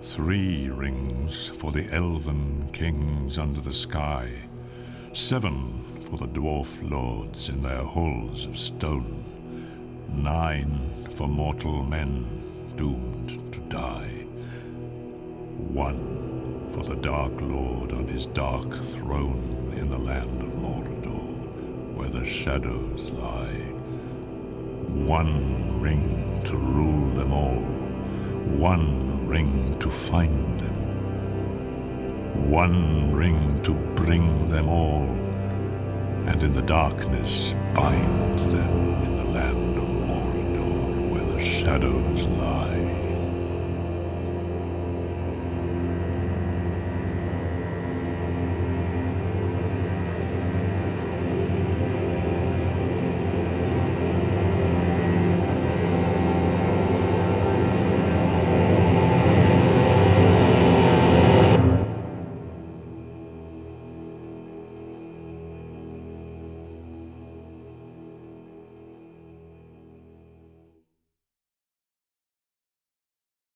3 rings for the elven kings under the sky, 7 for the dwarf lords in their halls of stone, 9 for mortal men doomed to die, 1 for the Dark Lord on his dark throne in the land of Mordor, where the shadows lie. 1 ring to rule them all, 1 ring to find them, 1 ring to bring them all, and in the darkness bind them in the land of Mordor, where the shadows lie.